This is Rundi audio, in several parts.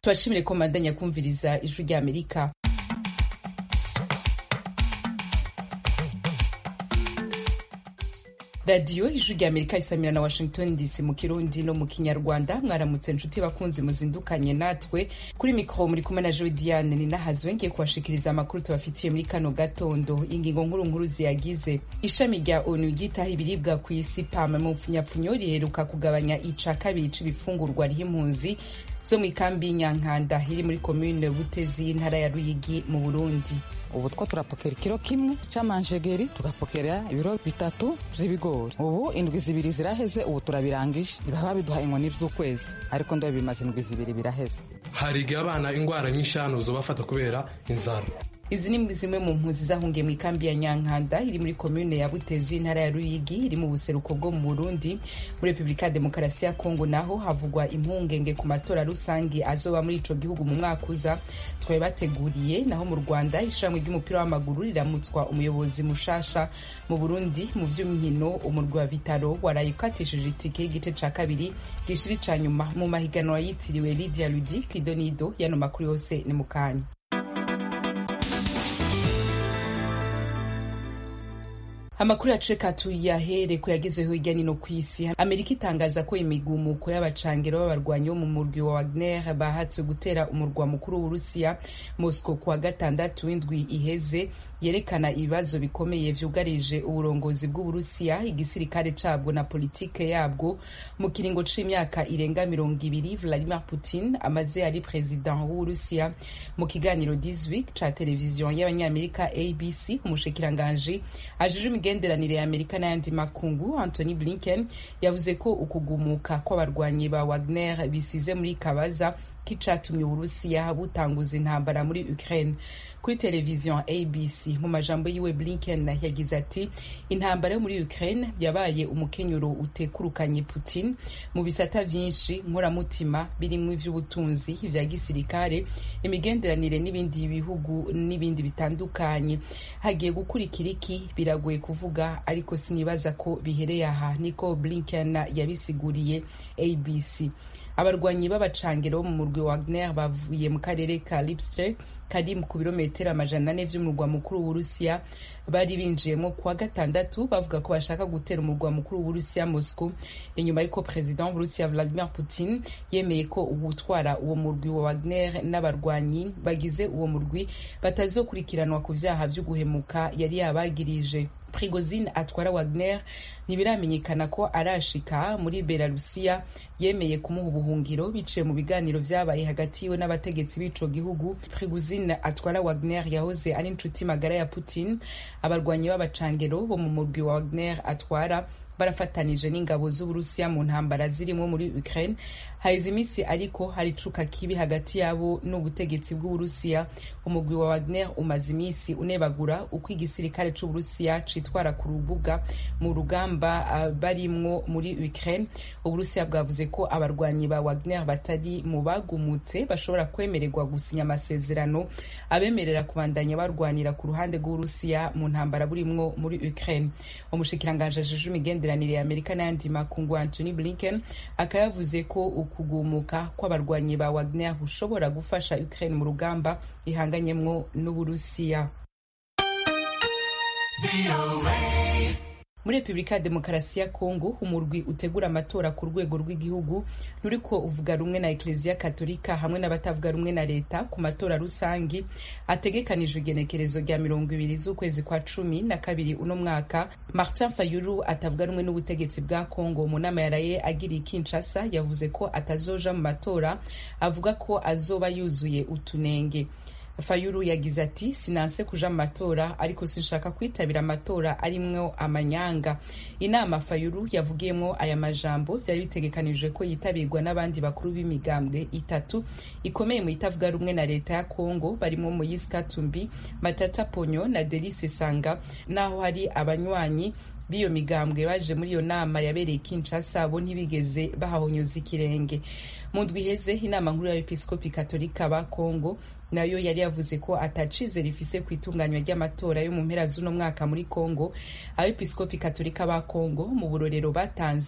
Tubashimire ko mandanya kumviriza Ijwi ry'Amerika. Radio Ijwi ry'Amerika isamira na Washington DC mu Kirundi no mu Kinyarwanda. Mwaramutse nshuti bakunzi muzindukanye natwe kuri mikro muri kumwe na Joe Diane ni nahazwe ngiye kubashikiriza amakuru tubafitiye muri kano gatondo. Ingingo nkuru ziyagize: ishami rya ONU ryitaho ibiribwa ku isi PAM mu pfunyapfunyo riheruka kugabanya ica kabiri c'ibifungurwa ry'impunzi zo mu kambi Nyankanda iri muri commune Butezi intara ya Ruyigi mu Burundi. Ubu two turapokera ikiro kimwe c'amanjegeri tugapokera ibiro 3 vy'ibigori. Ubu indwi zibiri ziraheze, ubu turabirangije. Ibaba biduha inkoni vy'ukwezi, ariko ndo bimaze indwi zibiri biraheze. Hari abana ingwara nyinshano zo bafata kubera inzara. Izi ni zimwe mu mpunzi zahungiye mu kambi ya Nyankanda iri muri commune ya Butezi intara ya Ruyigi iri mu buseruko bwo mu Burundi. Muri Republika Demokarasi ya Kongo naho havugwa impungenge ku matora rusangi azoba muri ico gihugu mu mwaka uza. Twaye bateguriye naho mu Rwanda ishamwe ry'umupira w'amaguru riramutswa umuyobozi mushasha. Mu Burundi mu vy'umhino umurwi wa Vitaro warayikatishije itike y'igice ca kabiri gishiri ca nyuma mu mahiganwa yitiriwe Lydia Ludic Idonido. Yano makuru yose ni mukanya. Amakuru yaceka tuyahere ko yagezeho hirya no kwisi. Amerika itangaza ko imigumuko y'abacangero b'abarwanyi bo mu murwi wa Wagner bahatse gutera umurwa mukuru w'Urusiya Moscow kuwa gatandatu w'indwi iheze yerekana ibibazo bikomeye vyugarije uburongozi bw'Uburusiya, igisirikare cabwo na politike yabwo mu kiringo c'imyaka irenga 20. Vladimir Putin amaze ari president w'Uburusiya. Mu kiganiro 18 ca televiziyo y'abanyamerika ABC, umushikiranganje ajije imigenderanire ya Amerika n'ayandi makungu Anthony Blinken yavuze ko ukugumuka kw'abarwanyi ba Wagner bisize muri kabaza kicatumye Uburusiya butanguza intambara muri Ukraine. Kuri televiziyo ABC mu majambo yiwe Blinken yagize ati intambara yo muri Ukraine yabaye umukenyuro utekurukanye Putin mu bisata vyinshi nkoramutima birimwe ivy'ubutunzi, ivya gisirikare, imigenderanire n'ibindi bihugu n'ibindi bitandukanye. Hagiye gukurikira iki biragoye kuvuga, ariko sinibaza ko bihereye aha, niko Blinken yabisiguriye ABC. Abarwanyi b'abacangero mu murwi Wagner bavuye mu karere ka Lipsk kari ku birometero 400 vy'umurwa mukuru w'Uburusiya. Bari binjiyemo kuwa gatandatu bavuga ko bashaka gutera umurwa mukuru w'Uburusiya Moscow, inyuma y'uko president w'Uburusiya Vladimir Putin yemeye ko ugutwara uwo murwi wa Wagner n'abarwanyi bagize uwo murwi batazokurikiranwa ku vyaha vyo guhemuka yari yabagirije. Prigozhin atwara Wagner ntibiramenyekana ko arashika muri Belarusiya. Yemeye kumuha ubuhungiro biciye mu biganiro vyabaye hagati yiwe n'abategetsi b'ico gihugu. Prigozhin atwara Wagner yahoze ari inshuti magara ya Putin. Abarwanyi b'abacangero bo mu murwi wa Wagner atwara barafatanije n'ingabo z'Uburusiya mu ntambara zirimo muri Ukraine. Haize imisi ariko hari cuka kibi hagati yabo n'ubutegetsi bw'Uburusiya. Umugwi wa Wagner umaze imisi unebagura uko igisirikare c'Uburusiya citwara ku rubuga mu rugamba barimwo muri Ukraine. Uburusiya bwavuze ko abarwanyi ba Wagner batari mu bagumutse bashobora kwemererwa gusinya amasezerano abemerera kubandanya barwanira ku ruhande rw'Uburusiya mu ntambara burimwo muri Ukraine. Umushikiranganje ajejwe imigenderanire ya Amerika n'ayandi makungu Anthony Blinken akayavuze ko ukugumuka kw'abarwanyi ba Wagner ushobora gufasha Ukraine mu rugamba ihanganyemwo n'Uburusiya. Muri Republika Demokarasi ya Kongo umurwi utegura amatora ku rwego rw'igihugu nuriko uvuga rumwe na Eklezia Katolika hamwe n'abatavuga rumwe na leta ku matora rusangi ategekanijwe igenekerezo rya 20 z'ukwezi kwa 12 uno mwaka. Martin Fayulu atavuga rumwe n'ubutegetsi bwa Kongo mu nama yaraye agiriye Kinshasa yavuze ko atazoja mu matora, avuga ko azoba yuzuye utunenge. Fayulu yagize ati sinanse kuja mu matora, ariko sinshaka kwitabira amatora arimwo amanyanga. Inama Fayulu yavugiyemwo aya majambo vyari bitegekanijwe ko yitabirwa n'abandi bakuru b'imigambwe 3 ikomeye mu itavuga rumwe na leta ya Kongo, barimo Moise Katumbi, Matata Ponyo na Delice Sanga. Naho hari abanywanyi biyo migambwe baje muri iyo nama yabereye Kinshasa bo ntibigeze bahahonyoza ikirenge. Mu ndwi iheze inama nkuru y'abepiskopi Katolika ba Kongo nayo yari yavuze ko atacize rifise kwitunganywa ry'amatora yo mu mpera z'uno mwaka muri Kongo. Abepiskopi Katolika ba Kongo mu burorero batanze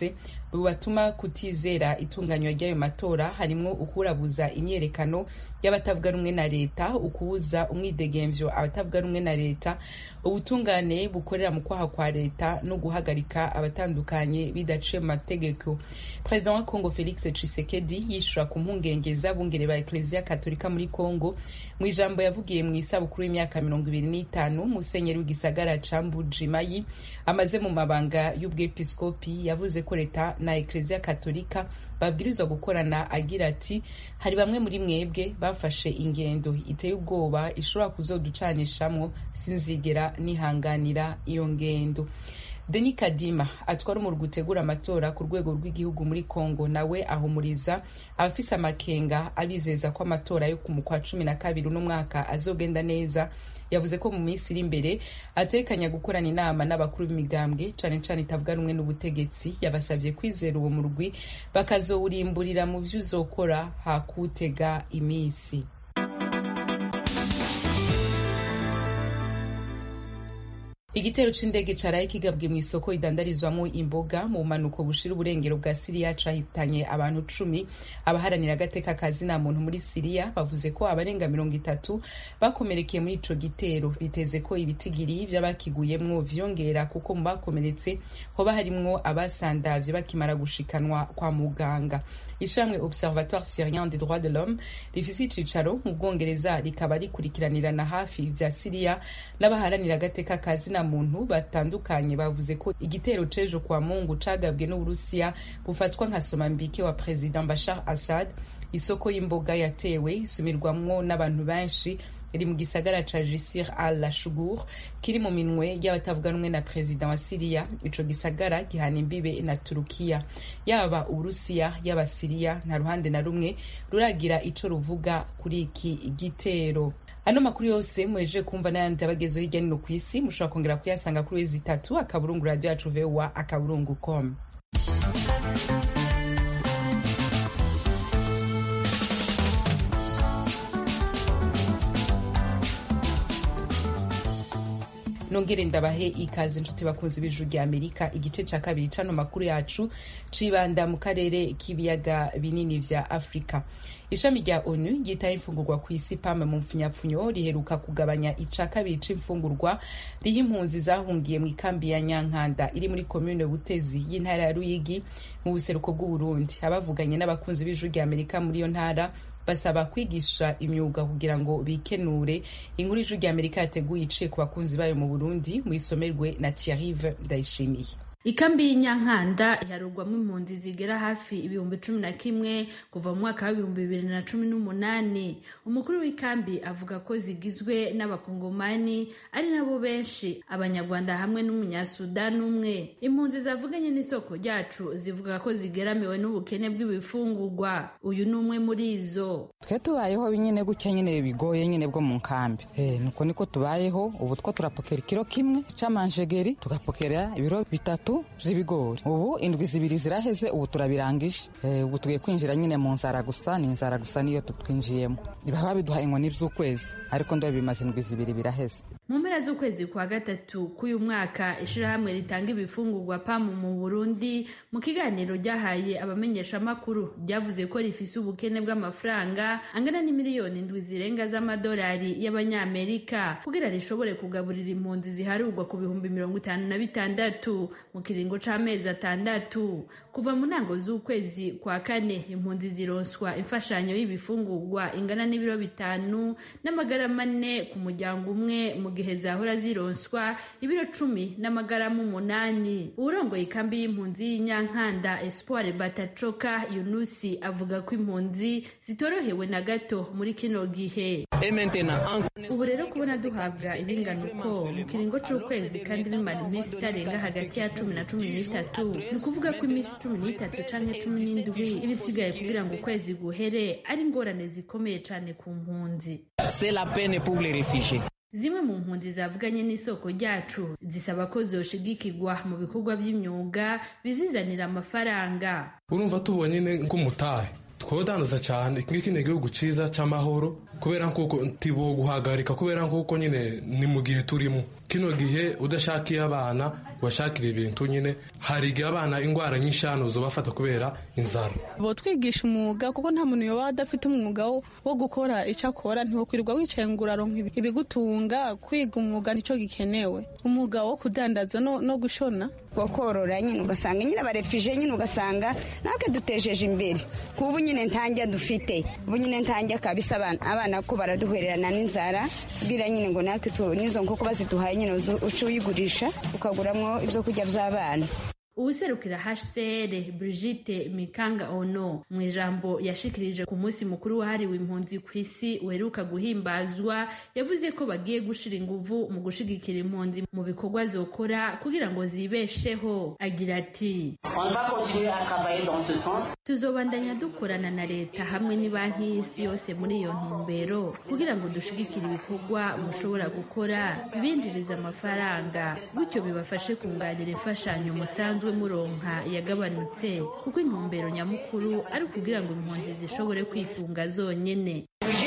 mu batuma kutizera itunganywa ry'ayo matora harimwo ukurabuza imyerekano y'abatavuga rumwe na leta, ukubuza umwidegemvyo abatavuga rumwe na leta, ubutungane bukorera mu kwaha kwa leta no guhagarika abatandukanye bidaciye mu mategeko. President wa Congo Felix Tshisekedi yishura ku mpungenge z'abungere ba Ecclesia Katolika muri Congo mu ijambo yavugiye mu isabukuru y'imyaka 25 musenyeri w'igisagara ca Mbujimayi amaze mu mabanga y'ubwepiskopi yavuze ko leta na Ecclesia Katolika babwirizwa gukorana, agira ati hari bamwe muri mwebwe bafashe ingendo iteye ubwoba ishobora kuzoducanishamwo, sinzigera nihanganira iyo ngendo. Denis Kadima atwara umurwi utegura amatora ku rwego rw'igihugu muri Congo nawe ahumuriza abafise amakenga abizeza ko amatora yo ku mukwa 12 n'umwaka azogenda neza. Yavuze ko mu minsi iri imbere atekanya gukorana inama n'abakuru b'imigambwe cane cane itavuga rumwe n'ubutegetsi. Yabasavye kwizera uwo murwi bakazowurimburira mu vy'uzokora hakutega imisi. Igitero c'indege caraye kigabwe mw'isoko idandarizwamo imboga mu manuko bushira uburengero bwa Syria cahitanye abantu 10. Abaharanira agateka kazina muntu muri Syria bavuze ko abarenga 30 bakomerekeye muri ico gitero. Biteze ko ibitigiri vy'abakiguyemwo vyongera kuko mu bakomeretse hoba harimwo abasandavye bakimara gushikanwa kwa muganga. Ishamwe Observatoire Syrien des droits de l'homme rifise icicaro mu Bwongereza rikaba rikurikiranirana hafi vya Syria n'abaharanira agateka kazina muntu batandukanye bavuze ko igitero cejo kwa Mungu cagabwe n'Uburusiya bufatwa nka somambike wa President Bashar Assad. Isoko y'imboga yatewe isumirwamwo n'abantu benshi iri mu gisagara ca Jisr al-Shugur kiri mu minwe y'abatavuga rumwe na President wa Syria. Ico gisagara gihana imbibe na Turukiya. Yaba Uburusiya yaba Syria nta ruhande na rumwe ruragira ico ruvuga kuri iki igitero. Ano makuru yose mweje kumva n'ayandi abagezo hirya no kw'isi mushobora kongera kuyasanga kuri wezi 3 akaburungu radio yacu VOA akaburungu.com. Nongere ndabahe ikaze inshuti bakunzi b'Ijwi rya Amerika. Igice ca kabiri cano makuru yacu cibanda mu karere k'ibiyaga binini vya Afrika. Ishami rya ONU ryitaye imfungurwa kw'isi PAM mu mfunyapfunyo riheruka kugabanya ica kabiri c'imfungurwa riha impunzi zahungiye mu ikambi ya Nyankanda iri muri commune Butezi y'intara ya Ruyigi mu buseruko bw'u Burundi. Abavuganye n'abakunzi b'Ijwi rya Amerika muri iyo ntara basaba kwigisha imyuga kugira ngo bikenure. Inkuru y'Ijwi rya Amerika yateguye iciye ku bakunzi bayo mu Burundi mwisomerwe na Thierry Ndayishimiye. Ikambi y'Inyankanda iharugwamo impunzi zigera hafi 11,000 kuva mu mwaka wa 2018. Umukuru w'ikambi avuga ko zigizwe n'abakongomani ari nabo benshi, abanyarwanda hamwe n'umunyasudan umwe. Impunzi zavuganye n'isoko ryacu zivuga ko zigeramiwe n'ubukene bw'ibifungurwa. Uyu numwe muri izo. Twe tubayeho binyine gutya nyine bigoye nyine bwo mu nkambi. Nuko niko tubayeho. Ubu two turapokera kilo kimwe c'amanjegeri tugapokera ibiro 3 z'ibigori. Ubu indwi zibiri ziraheze, ubu turabirangije. Ubu tugiye kwinjira nyine mu nzara gusa, ni inzara gusa niyo tutwinjiyemo. Baba biduha inkoni z'ukwezi, ariko ndo bimaze indwi zibiri biraheze. Mu mpera z'ukwezi kwa gatatu k'uyu mwaka ishirahamwe ritanga ibifungurwa PAM mu Burundi mu kiganiro ryahaye abamenyesha makuru ryavuze ko rifise ubukene bw'amafaranga angana n'imiliyoni 7 zirenga z'amadolari y'abanyamerika kugira rishobore kugaburira impunzi ziharurwa ku 56,000 mu kiringo c'amezi 6. Kuva mu ntango z'ukwezi kwa kane impunzi zironswa imfashanyo y'ibifungurwa ingana n'ibiro 5 n'amagarama 4 ku muryango umwe mu gihe zahora zironswa ibiro 10 n'amagarama 8. Urongoye ikambi y'impunzi y'Inyankanda Espoir Batacoka Yunusi avuga ko impunzi zitorohewe na gato muri kino gihe. Ubu rero kubona duhabwa ibingana uko mu kiringo c'ukwezi kandi bimara iminsi itarenga hagati ya 10 na 13, ni kuvuga ko iminsi 13 canke 17 ibisigaye kugira ngo ukwezi guhere ari ingorane zikomeye cane ku mpunzi. C'est la peine pour les réfugiés. Zimwe mu mpunzi zavuganye n'isoko ryacu zisaba ko zoshigikirwa mu bikorwa by'imyuga bizizanira amafaranga. Urumva tubonye nk'umutahe twodandaza cyane ngiki ne gihugu ciza cy'amahoro kubera nkuko ntibo guhagarika kubera nkuko nyine ni mu gihe turimo kino gihe udashakiye abana bashakira ibintu nyine hari igihe abana ingwara nyinshi hano zobafata kubera inzara. Bo twigisha umwuga kuko nta muntu yoba adafite umwuga wo gukora icyo akora, ntiwokwirirwa wicaye ngo uraronka ibigutunga. Kwiga umwuga nicyo gikenewe, umwuga wo kudandaza no gushona, wo korora nyine ugasanga nyine abarefije nyine ugasanga natwe dutejeje imbere. Kubu nyine ntanjya dufite ubu nyine ntanjya kabisa abana ko baraduhererana n'inzara bwira nyine ngo natwe nizo nkoko baziduhaye nyine uca uyigurisha ukaguramwo ibyo kurya by'abana. Uwuserukira HCR Brigitte Mikanga Ono mu ijambo yashikirije ku munsi mukuru wahariwe impunzi ku isi uheruka guhimbazwa yavuze ko bagiye gushira inguvu mu gushigikira impunzi mu bikorwa zokora kugira ngo zibesheho. Agira ati tuzobandanya dukorana na leta hamwe n'ibanki y'isi yose muri iyo ntumbero kugira ngo dushigikire ibikorwa mushobora gukora bibinjiriza amafaranga, gutyo bibafashe kunganira imfashanyo musanzwe muronka yagabanutse, kuko intumbero nyamukuru ari kugira ngo impunzi zishobore kwitunga zonyene.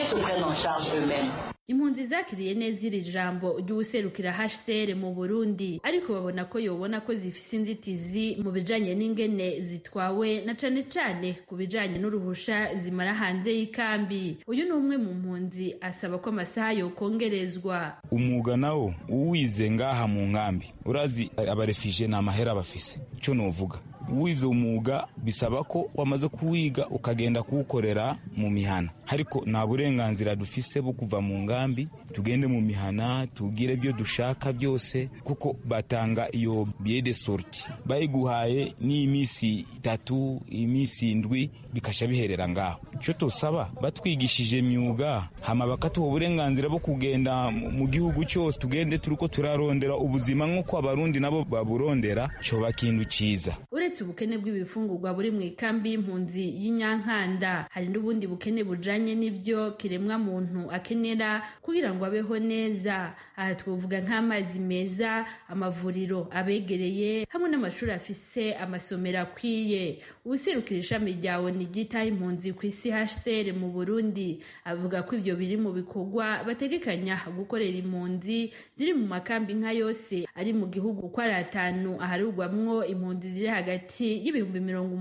Impunzi zakiriye neza iri jambo ry'uwuserukira HCR mu Burundi, ariko babona ko yobona ko zifise inzitizi mu bijanye n'ingene zitwawe na cane cane ku bijanye n'uruhusha zimara hanze y'ikambi. Uyu ni umwe mu mpunzi asaba ko amasaha yokongerezwa. Umwuga nawo uwize ngaha mu nkambi, urazi abarefije na mahera bafise, cyo novuga wize umwuga bisaba ko wamaze kuwiga ukagenda kuwukorera mu mihana, ariko nta burenganzira dufise bwo kuva mu ngambi tugende mu mihana tugire byo dushaka byose, kuko batanga iyo billet de sortie bayiguhaye ni imisi 3 imisi 7 bikasha biherera ngaho. Cyo tosaba batwigishije imyuga hama bakatuha uburenganzira bwo kugenda mu gihugu cyose tugende turuko turarondera ubuzima nk'uko abarundi nabo baburondera, cyo bakindu ciza. Uretse ubukene bw'ibifungurwa buri mu ikambi y'impunzi y'Inyankanda, hari n'ubundi bukene bujanye n'ibyo kiremwa muntu akenera kugira ngo abeho neza. Aha twavuga nk'amazi meza, amavuriro abegereye hamwe n'amashuri afise amasomero akwiye. Uwuserukira ishami ryawe nigitaho impunzi ku isi HCR mu Burundi avuga ko ibyo biri mu bikorwa bategekanya gukorera impunzi ziri mu makambi nka yose ari mu gihugu uko ari 5 aharugwamwo impunzi ziri hagati y'ibihumbi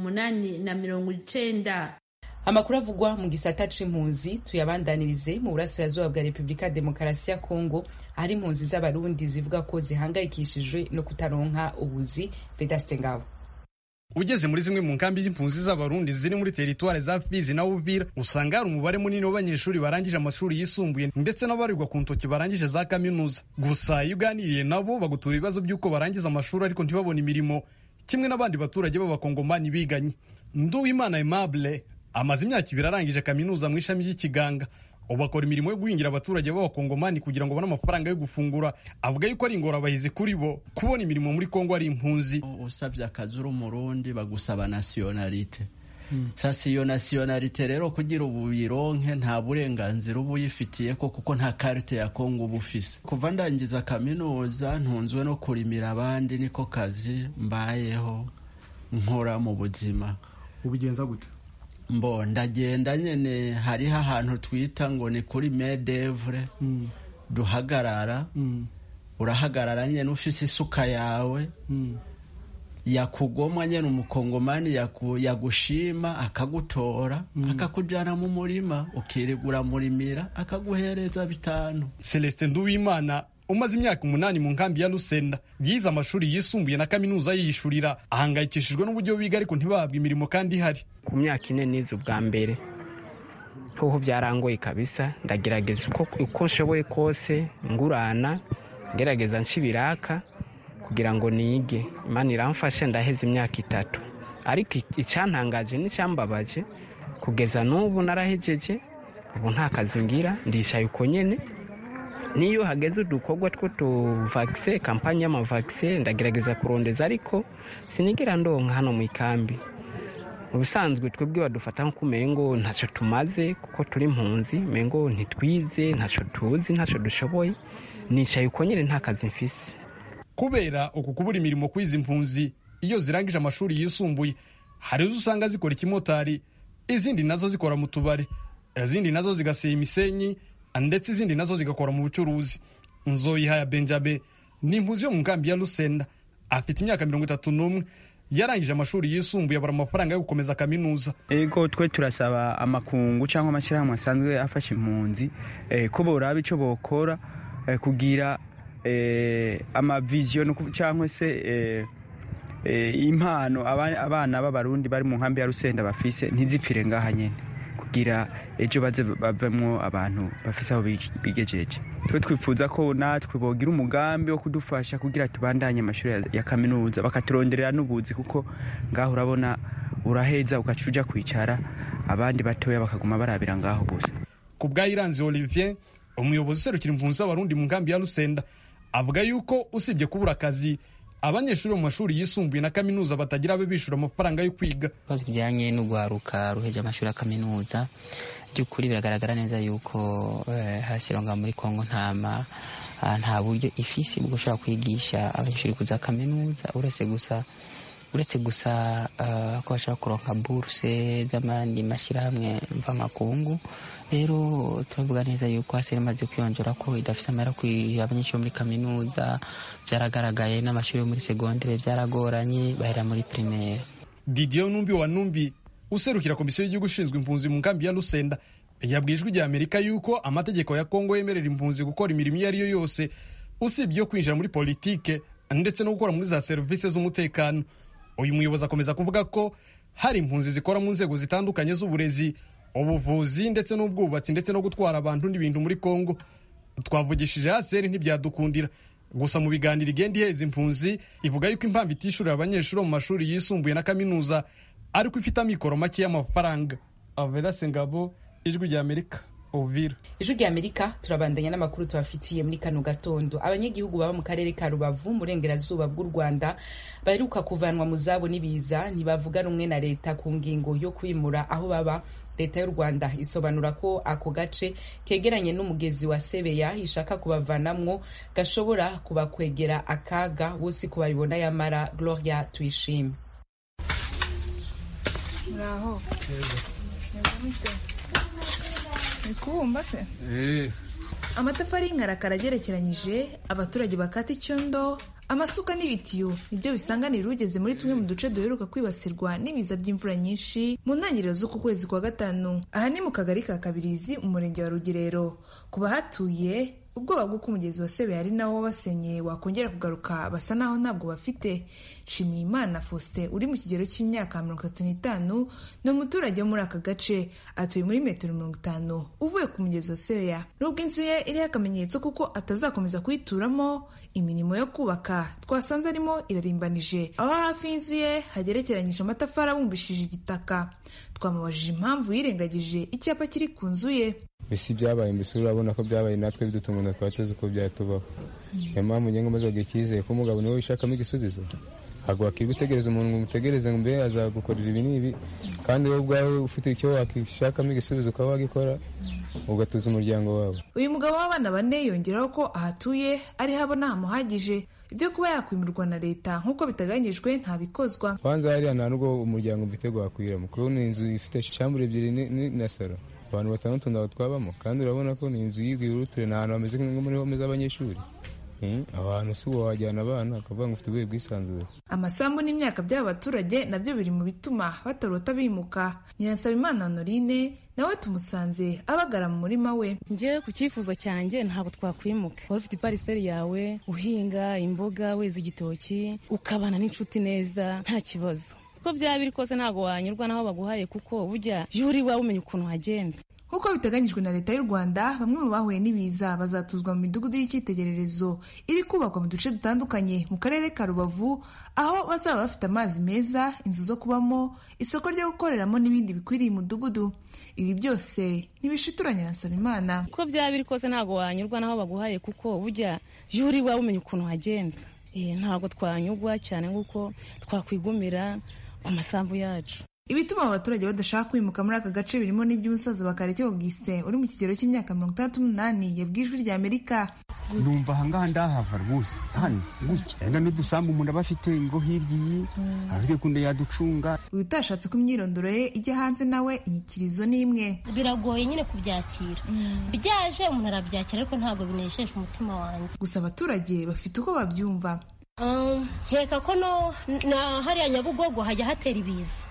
80 na 90. Amakuru avugwa mu gisata c'impunzi tuyabandanirize mu burasirazuba bwa Repubulika ya Demokarasi ya Kongo, ahari impunzi z'abarundi zivuga ko zihangayikishijwe no kutaronka ubuzi. Vedaste Ngabo. Ugeze muri zimwe mu nkambi z'impunzi z'abarundi ziri muri teritware za Fizi na Uvira, usanga hari umubare munini w'abanyeshuri barangije amashuri yisumbuye ndetse n'abarirwa ku ntoki barangije za kaminuza. Gusa iyo uganiriye nabo bagutura ibibazo by'uko barangiza amashuri ariko ntibabone imirimo, kimwe n'abandi baturage b'abakongomani biganye. Nduwimana Aimable amaze imyaka 2 arangije kaminuza mu ishami ry'ikiganga, ubakora imirimo yo guhingira abaturage b'abakongomani kugira ngo bane amafaranga yo gufungura. Avuga yuko ari ingorabahizi kuri bo kubona imirimo muri Kongo ari impunzi. Usavye akazi uri umurundi bagusaba nationalite. Sasa iyo nationalite rero kugira ubuyironke nta burenganzira ubu yifitiye ko kuko nta carte ya Kongo bufise. Kuva ndangiza kaminuza ntunzwe no kurimira abandi, niko kazi mbayeho nkora mu buzima. Ubigenza gute? Mbo ndagenda nyene hariho ahantu twita ngo ni kuri medevre duhagarara, urahagarara nyene ufise isuka yawe, yakugomwa nyene umukongomani yagushima akagutora, akakujana mu murima ukirigura murimira akaguhereza 5. Celestin Nduwimana umaze imyaka 8 mu nkambi ya Lusenda, yize amashuri yisumbuye na kaminuza yishurira, ahangayikishijwe n'uburyo biga ariko ntibahabwe imirimo kandi hari. Ku myaka 4 nize ubwa mbere hoho byarangoye kabisa, ndagerageza uko nshoboye kose ngurana, ngerageza nshibiraka kugira ngo nige. Imana iramfasha ndaheze imyaka 3, ariko icyantangaje n'icyambabaje kugeza n'ubu narahejeje, ubu nta kazi ngira, ndishaye uko nyene. Niyo hageze udukorwa two vaccine, kampanye y'ama vaccine ndagerageza kurondeza, ariko sinigera ndonka hano mu ikambi. Ubusanzwe twebwe badufata nko kumengo ntacyo tumaze kuko turi impunzi, mengo ntitwize, ntacyo tuzi, ntacyo dushoboye, nicaye uko nyene nta kazi mfise. Kubera uku kubura imirimo kwiza impunzi iyo zirangije amashuri yisumbuye, hari usanga zikora ikimotari, izindi nazo zikora mu tubare, izindi nazo zigaseye imisenyi, ndetse izindi nazo zigakora mu bucuruzi. Nzoyihaya Benjabe ni impunzi yo mu nkambi ya Lusenda, afite imyaka 31, yarangije amashuri yisumbuye abura amafaranga yo gukomeza kaminuza. Ego twe turasaba amakungu cyangwa amashyirahamwe asanzwe afasha impunzi ko boraba icyo bokora kugira amavision cyangwa se impano abana b'abarundi bari mu nkambi ya Lusenda bafise ntizipfire ngaha nyene, kugira ejo baze bavemwo abantu bafise aho bigejeje. Twe twifuza ko natwe bogira umugambi wo kudufasha kugira tubandanye amashuri ya kaminuza, bakaturonderera n'ubuzi, kuko ngaho urabona uraheza ugacuja kwicara abandi batoya bakaguma barabira ngaho gusa. Ku bwa Iranzi Olivier, umuyobozi userukira impunzi z'abarundi mu nkambi ya Lusenda, avuga yuko usibye kubura akazi, abanyeshuri mu mashuri yisumbuye na kaminuza batagira abe bishura amafaranga yo kwiga. Kazi bijyanye n'ugwaruka ruheje amashuri ya kaminuza, by'ukuri biragaragara neza yuko hasironga muri Kongo nta buryo ifisi bwo gushaka kwigisha abanyeshuri kuza kaminuza, uretse gusa ko bashaka kuronka bourse z'amandi mashyirahamwe mvamakungu. Rero turavuga neza yuko hasi rimaze kwiyongera ko idafise amahera kwira abanyeshuri muri kaminuza. Byaragaragaye n'amashuri yo muri secondaire byaragoranye, bahera muri primaire. Didier Numbi wa Numbi userukira komisiyo y'igihugu ishinzwe impunzi mu nkambi ya Lusenda yabwijwe rya Amerika yuko amategeko ya Kongo yemerera impunzi gukora imirimo iyo ari yo yose, usibye yo kwinjira muri politike ndetse no gukora muri za service z'umutekano. Uyu muyobozi akomeza kuvuga ko hari impunzi zikora mu nzego zitandukanye z'uburezi, ubuvuzi ndetse n'ubwubatsi ndetse no gutwara abantu n'ibintu muri Kongo. Twavugishije haseri ntibyadukundira, gusa mu biganiro igenda iheza impunzi ivuga yuko impamvu itishurira abanyeshuri mu mashuri yisumbuye na kaminuza ariko ifite amikoro make y'amafaranga. Avera Sengabo, Ijwi rya Amerika, Uvira. Ijwi rya Amerika, turabandanya n'amakuru tubafitiye muri kano gatondo. Abanyagihugu baba mu karere ka Rubavu mu burengerazuba bw'u Rwanda baheruka kuvanwa mu zabo n'ibiza ntibavuga rumwe na leta ku ngingo yo kwimura aho baba. Leta y'u Rwanda isobanura ko ako gace kegeranye n'umugezi wa Sebeya ishaka kubavanamwo gashobora kubakwegera akaga bose kubabibona. Yamara Gloria Tuyishime. Muraho. Nikumba se? Amatafari y'inkarakara agerekeranyije, abaturage bakata icyondo, amasuka n'ibitiyo nibyo bisanganira ugeze muri tumwe mu duce duheruka kwibasirwa n'ibiza by'imvura nyinshi mu ntangiriro z'uku kwezi kwa gatanu. Aha ni mu kagari ka Kabirizi, umurenge wa Rugerero. Ku bahatuye, ubwoba bw'uko umugezi wa Sebeya ari nawo wabasenyeye wakongera kugaruka basa naho ntabwo bafite. Nshimiyimana Faustin uri mu kigero cy'imyaka 35 ni umuturage wo muri aka gace, atuye muri metero 50 uvuye ku mugezi wa Sebeya. Nubwo inzu ye iriho akamenyetso kuko atazakomeza kuyituramo, imirimo yo kubaka twasanze arimo irarimbanije. Aho hafi y'inzu ye hagerekeranyije amatafari abumbishije igitaka. Twamubajije impamvu yirengagije icyapa kiri ku nzu ye. Bisi byabaye mbese urabona ko byabaye natwe bidutunga twari tuzi ko byatubaho. Niyo mpamvu njye ngomaze kugira ko umugabo niwe wishakamo igisubizo. Ntabwo wakigutegereza umuntu ngo umutegereze ngo mbe azagukorera ibi n'ibi, kandi wowe ubwawe ufite icyo wakishakamo igisubizo ukaba wagikora ugatuza umuryango wawe. Uyu mugabo w'abana 4 yongeraho ko ahatuye ari habona hamuhagije ibyo kuba yakwimirwa na leta nk'uko bitaganyijwe ntabikozwa. Kwanza hariya nta nubwo umuryango mfite gwakwiramo, kuko ni inzu ifite chambre 2 na salo, abantu 6 ndaho twabamo, kandi urabona ko ni inzu y'igurutire n'ahantu hameze nko muri home z'abanyeshuri. Abantu si uwo wajyana abana akavuga ngo ufite ubuye bwisanzure. Amasambu n'imyaka by'abaturage nabyo biri mu bituma batarota bimuka. Nyirasabimana Honorine nawe tumusanze abagara mu murima we. Njye ku cyifuzo cyanjye ntabwo twakwimuka. Wari ufite pariseri yawe uhinga imboga, weza igitoki, ukabana n'inshuti neza nta kibazo. Ko byaba biri kose ntabwo wanyurwa naho baguhaye, kuko burya yuri wawe umenya ukuntu hagenze. Nk'uko biteganyijwe na leta y'u Rwanda, bamwe mu bahuye n'ibiza bazatuzwa mu midugudu y'icyitegererezo iri kubakwa mu duce dutandukanye mu karere ka Rubavu, aho bazaba bafite amazi meza, inzu zo kubamo, isoko ryo gukoreramo n'ibindi bikwiriye umudugudu. Ibi byose ntibishituranye na Nsabimana. Ko byaba biri kose ntabwo wanyurwa naho baguhaye, kuko burya yuri wawe umenya ukuntu hagenze. Ntabwo twanyurwa cyane nk'uko twakwigumira ku masambu yacu. Ibituma abaturage badashaka kwimuka muri aka gace birimo n'iby'umusaza Bakareke Augustin uri mu kigero cy'imyaka 68 yabwiye Ijwi ry'Amerika. Numva ahangaha ndahava rwose hano gutya enda n'udusambu umuntu aba afite ngo hirya afite kunde yaducunga. Uyu utashatse ko imyirondoro ye ijya hanze nawe inyikirizo ni imwe. Biragoye nyine kubyakira, byaje umuntu arabyakira ariko ntabwo binesheje umutima wanjye. Gusa abaturage bafite uko babyumva. Nkeka ko na hariya Nyabugogo hajya hatera ibiza,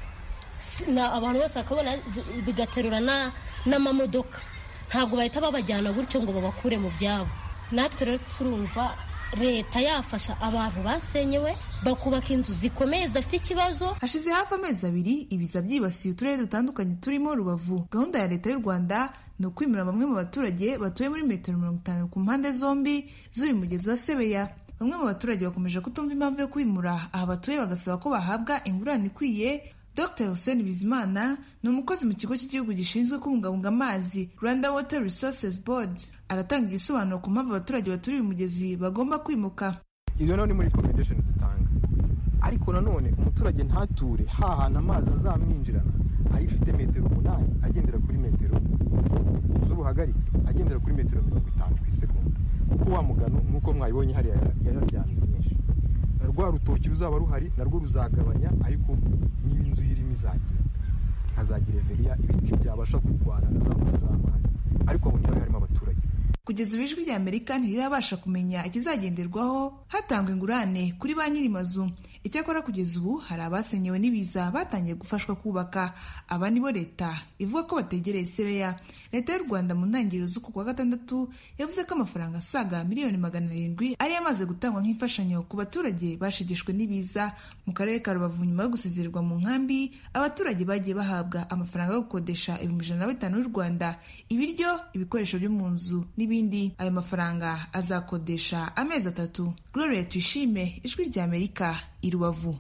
abantu bose bakabona bigaterura n'amamodoka, ntabwo bahita babajyana gutyo ngo babakure mu byabo. Natwe rero turumva leta yafasha abantu basenyewe bakubaka inzu zikomeye zidafite ikibazo. Hashize hafi amezi 2 ibiza byibasiye uturere dutandukanye turimo Rubavu. Gahunda ya leta y'u Rwanda ni ukwimura bamwe mu baturage batuye muri metero 50 ku mpande zombi z'uyu mugezi wa Sebeya. Bamwe mu baturage bakomeje kutumva impamvu yo kwimura aha batuye, bagasaba ko bahabwa ingurane ikwiye. Dr Hussein Bizimana ni umukozi mu kigo cy'igihugu gishinzwe kubungabunga amazi Rwanda Water Resources Board. Aratanga igisobanuro ku mpamvu abaturage baturiye umugezi bagomba kwimuka. Izo none muri recommendation dutanga, ariko nanone umuturage ntature hahana amazi azamwinjirana ayifite metero 8 agendera kuri metero z'ubuhagarike, agendera kuri metero 50 ku isegonda. Kuko wa mugano nk'uko mwayibonye hariya yararyamye nyinshi, rwa rutoki ruzaba ruhari narwo ruzagabanya, ariko n'inzu irimo izagira hazagira veriya ibiti byabasha kurwana na za mvura z'amazi, ariko aho niho harimo abaturage. Kugeza ubu Ijwi ry'Amerika ntirirabasha kumenya ikizagenderwaho hatangwa ingurane kuri ba nyiri mazu. Icyakora kugeza ubu hari abasenyewe n'ibiza batangiye gufashwa kubaka. Aba nibo leta ivuga ko bategereye Sebeya. Leta y'u Rwanda mu ntangiriro z'uku kwa gatandatu yavuze ko amafaranga asaga miliyoni 700 ari yamaze gutangwa nk'imfashanyo ku baturage bashegeshwe n'ibiza mu karere ka Rubavu. Nyuma yo gusezererwa mu nkambi, abaturage bagiye bahabwa amafaranga yo gukodesha 1,500 y'u Rwanda, ibiryo, ibikoresho byo mu nzu n'ibindi. Ayo mafaranga azakodesha amezi 3. Gloria Tuyishime, Ijwi ry'Amerika, i Rubavu.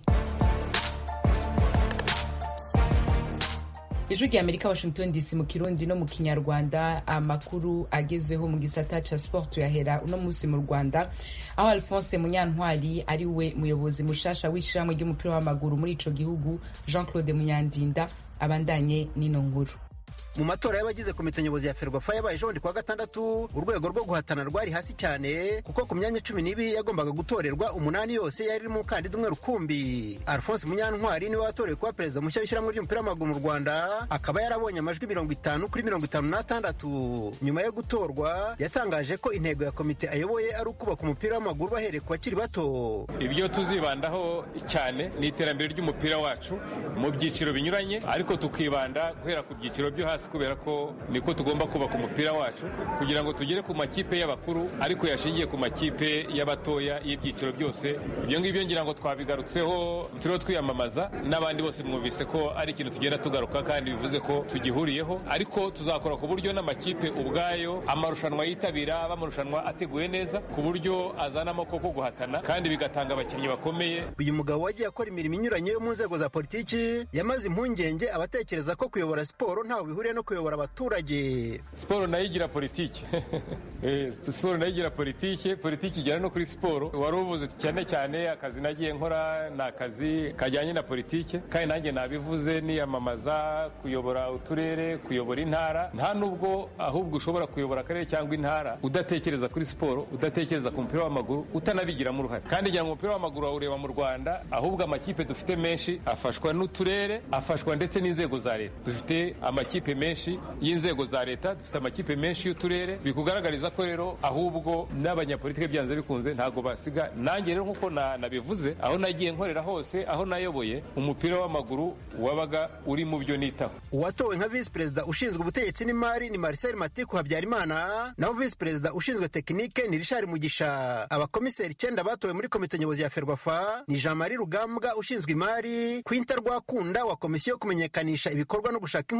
Ijwi ry'Amerika, Washington DC, mu Kirundi no mu Kinyarwanda. Amakuru agezweho mu gisata ca sport yahera uno munsi mu Rwanda, aho Alphonse Munyantwari ari we muyobozi mushasha w'ishiramwe ry'umupira w'amaguru muri ico gihugu. Jean-Claude Munyandinda abandanye n'ino nkuru. Mu matora y'abagize komite nyobozi ya Ferwafa yabaye ejo kwa gatandatu, urwego rwo guhatana rwari hasi cyane, kuko ku myanya 12 yagombaga gutorerwa 8 yose yari mu kandida umwe rukumbi. Alphonse Munyantwari niwe watorewe kuba perezida mushya w'ishyirahamwe ry'umupira w'amaguru mu Rwanda, akaba yarabonye amajwi 50 kuri 56. Nyuma yo gutorwa yatangaje ko intego ya komite ayoboye ari ukubaka umupira w'amaguru bahereye ku bakiri bato. Ibyo tuzibandaho cyane ni iterambere ry'umupira wacu mu byiciro binyuranye, ariko tukibanda guhera ku byiciro byo hasi, kubera ko niko tugomba kubaka umupira wacu kugira ngo tugere ku makipe y'abakuru, ariko yashingiye ku makipe y'abatoya y'ibyiciro byose. Ibyo ngibyo ngira ngo twabigarutseho turiho twiyamamaza, n'abandi bose mwumvise ko ari ikintu tugenda tugaruka, kandi bivuze ko tugihuriyeho. Ariko tuzakora ku buryo n'amakipe ubwayo amarushanwa yitabira amarushanwa ateguye neza, ku buryo azanamo koko guhatana kandi bigatanga abakinnyi bakomeye. Uyu mugabo wagiye akora imirimo inyuranye yo mu nzego za politiki yamaze impungenge abatekereza ko kuyobora siporo ntaho bihuriye no kuyobora abaturage. Siporo nayo igira politiki. Siporo nayo igira politiki igera no kuri siporo. Wari uvuze cyane cyane akazi nagiye nkora ni akazi kajyanye na politiki, kandi nanjye nabivuze niyamamaza kuyobora uturere, kuyobora intara. Nta nubwo ahubwo ushobora kuyobora akarere cyangwa intara udatekereza kuri siporo, udatekereza ku mupira w'amaguru, utanabigiramo uruhare. Kandi ngira ngo umupira w'amaguru wawureba mu Rwanda, ahubwo amakipe dufite menshi afashwa n'uturere, afashwa ndetse n'inzego za leta. Dufite amakipe menshi y'inzego za leta, dufite amakipe menshi y'uturere, bikugaragariza ko rero ahubwo n'abanyapolitike byanze bikunze ntago basiga. Nanjye rero nkuko nabivuze, aho nagiye nkorera hose, aho nayoboye umupira w'amaguru wabaga uri mu byo nitaho. Uwatowe nka vice perezida ushinzwe ubutegetsi n'imari ni Marcel Matiku Habyarimana, naho vice perezida ushinzwe tekinike ni Richard Mugisha. Abakomiseri 9 batowe muri komite nyobozi ya Ferwafa ni Jean-Marie Rugambwa ushinzwe imari, Quinta Rwakunda wa komisiyo yo kumenyekanisha ibikorwa no gushaka inkunga,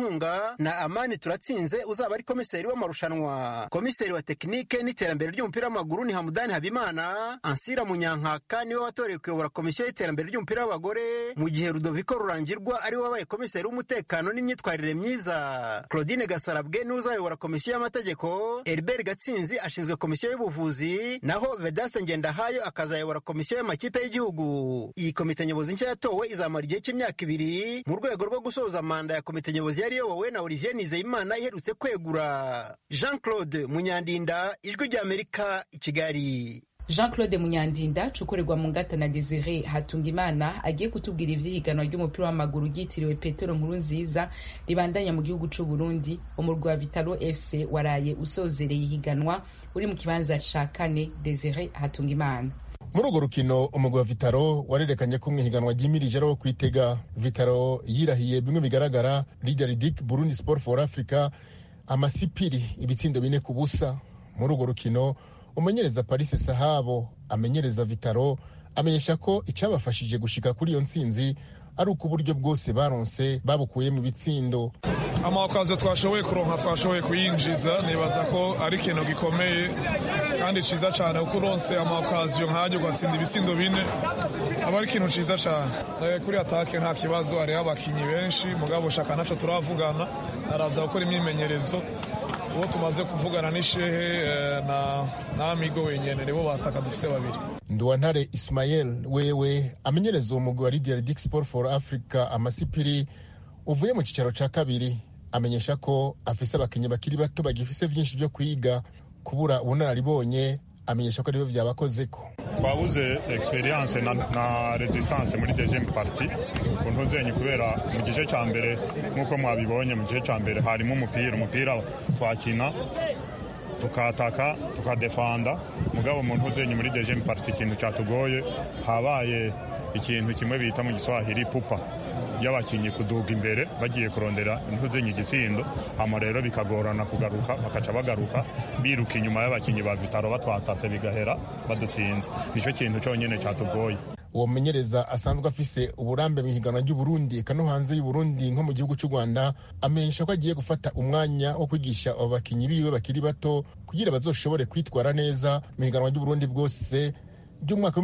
na Amani Turatsinze uzaba ari komiseri w'amarushanwa. Komiseri wa tekinike n'iterambere ry'umupira w'amaguru ni Hamudani Habimana. Ansira Munyankaka niwe watorewe kuyobora komisiyo y'iterambere ry'umupira w'abagore, mu gihe Rudoviko Rurangirwa ari we wabaye komiseri w'umutekano n'imyitwarire myiza. Claudine Gasarabwe niwe uzayobora komisiyo y'amategeko. Herbert Gatsinzi ashinzwe komisiyo y'ubuvuzi, naho Vedaste Ngendahayo akazayobora komisiyo y'amakipe y'igihugu. Iyi komite nyobozi nshya yatowe izamara igihe cy'imyaka 2 mu rwego rwo gusoza manda ya komite nyobozi yari yobowe na Olivier Nizeyimana iherutse kwegura. Jean-Claude Munyandinda, Ijwi ry'Amerika, i Kigali. Jean-Claude Munyandinda cukorerwa mu ngata na Desire Hatungimana agiye kutubwira ivyihiganwa ry'umupira w'amaguru ryitiriwe Petero Nkurunziza ribandanya mu gihugu c'u Burundi. Umurwi wa Vitalo FC waraye usozereye ihiganwa uri mu kibanza ca 4. Desire Hatungimana: muri urwo rukino umugwi wa Vitaro warerekanye ko mwihiganwa ry'imirije ro kwitega. Vitaro yirahiye bimwe bigaragara Leader Dick Burundi Sport for Africa amasipiri ibitsindo 4-0. Muri urwo rukino umenyereza Paris Sahabo amenyereza Vitaro amenyesha ko icabafashije gushika kuri iyo ntsinzi ari uko uburyo bwose baronse babukuye mu bitsindo. Amakazo twashoboye kuronka twashoboye kuyinjiza, nibaza ko ari ikintu gikomeye kandi ciza cyane kuko uronse amakazo nkajyo gatsinda ibitsindo 4 aba ari ikintu ciza cyane. Kuri atake nta kibazo, ari abakinyi benshi mugabo shaka naco turavugana araza gukora imyimenyerezo. Uwo tumaze kuvugana ni Shehe na Amigo wenyene nibo bataka dufise 2. Nduwantare Ismael wewe amenyereza umugwi wa Leader Dick Sport for Africa amasipiri uvuye mu cicaro ca 2 amenyesha ko afise abakinyi bakiri bato bagifise vyinshi vyo kwiga. Kubura ubunararibonye amenyesha ko aribo vyabakozeko. Twabuze experience na resistance muri deuxième partie kuntu nzenye kubera mu gice ca mbere nkuko mwabibonye mu gice ca mbere harimo umupira twakina tukataka tukadefanda mugabo umuntu uzenye muri deuxième partie ikintu cyatugoye habaye ikintu kimwe bita mu Giswahili pupa y'abakinyi kuduga imbere bagiye kurondera intuzenye igitsindo, hama rero bikagorana kugaruka, bakaca bagaruka biruka inyuma y'abakinyi ba Vitaro batwatatse bigahera badutsinze. Nico kintu cyonyene cyatugoye. Uwo menyereza asanzwe afise uburambe mu higanwa ry'u Burundi kano hanze y'u Burundi nko mu gihugu cy'u Rwanda amenyesha ko agiye gufata umwanya wo kwigisha abo bakinyi biwe bakiri bato kugira bazoshobore kwitwara neza mu higanwa ry'u Burundi bwose ry'umwaka wa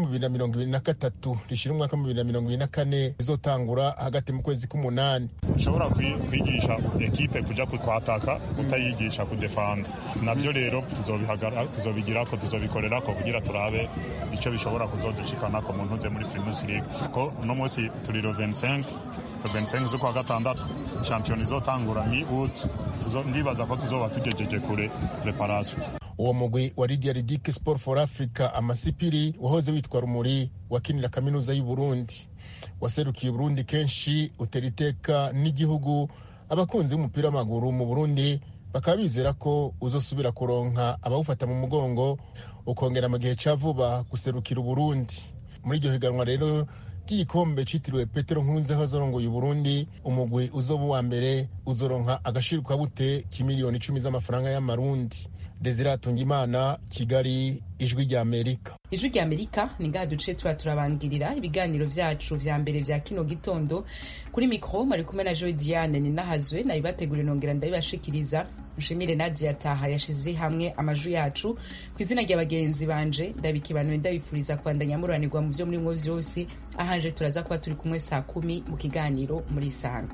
2023 rishira umwaka wa 2024 izotangura hagati mu kwezi k'umunani. Ushobora kwigisha ekipe kuja kwataka utayigisha kudefanda, navyo rero tuzobigira ko tuzobikorera ko kugira turabe ico bishobora kuzodushikana ko muntu nze muri Primus League ko no munsi turi 25 z'ukwa gatandatu champion izotangura ni août. Ndibaza ko tuzoba tugejeje kure preparation. Uwo mugwi wa Leader Dick Sport for Africa amasipiri wahoze witwa Rumuri wakinira kaminuza y'u Burundi waserukiye Burundi kenshi uteriteka n'igihugu. Abakunzi b'umupira w'amaguru mu Burundi bakaba bizera ko uzosubira kuronka abawufata mu mugongo ukongera mu gihe ca vuba guserukira Burundi muri iryo higanwa rero ry'igikombe citiriwe Petero Nkurunziza azorongoye Burundi. Umugwi uzoba wa mbere uzoronka agashirwa bute k'imiliyoni 10 z'amafaranga y'amarundi. Desire Hatungimana, Kigali, Ijwi ry'Amerika. Ijwi ry'Amerika ni ngaha duce turabangirira ibiganiro vyacu vya mbere vya kino gitondo. Kuri mikro mari kumwe na Joy Diane ni nahazwe na ibategura nongera ndabibashikiriza. Nshimire Nadia Taha yashize hamwe amaju yacu kwizina rya bagenzi banje ndabikibanuye ndabifuriza kwandanya muranirwa mu vyo muri mwo vyose. Ahanje turaza kuba turi kumwe saa 10 mu kiganiro muri Sanga.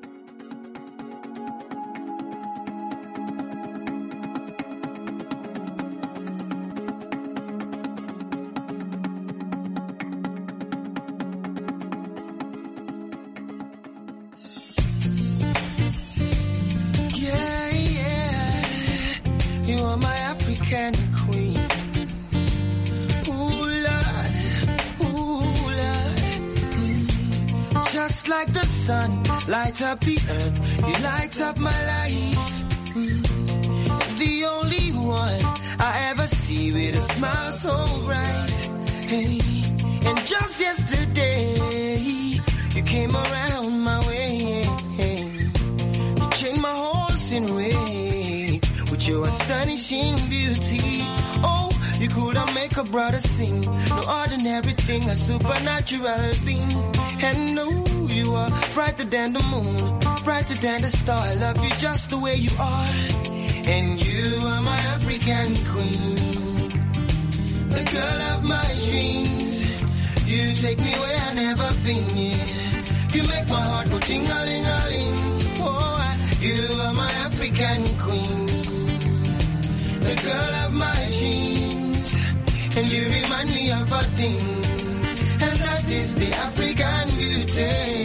Like the sun, light up the earth, you light up my life. The only one I ever see with a smile so bright. Hey, and just yesterday, you came around my way. You changed my horse in way with your astonishing beauty. Oh, you could have make a brother sing. No ordinary thing, a supernatural being. And no, you are brighter than the moon, brighter than the star. I love you just the way you are, and you are my African queen, the girl of my dreams. You take me where I've never been. You make my heart go ting-a-ling-a-ling. Oh, you are my African queen, the girl of my dreams, and you remind me of a thing, and that is the African beauty.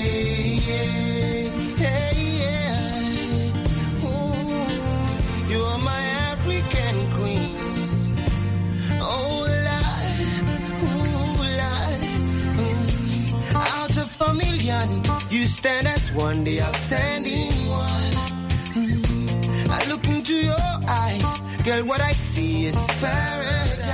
Yeah, yeah. Ooh, you are my African queen. Oh, Lord, ooh, Lord. Out of a million, you stand as one, the outstanding one. I look into your eyes, girl, what I see is paradise.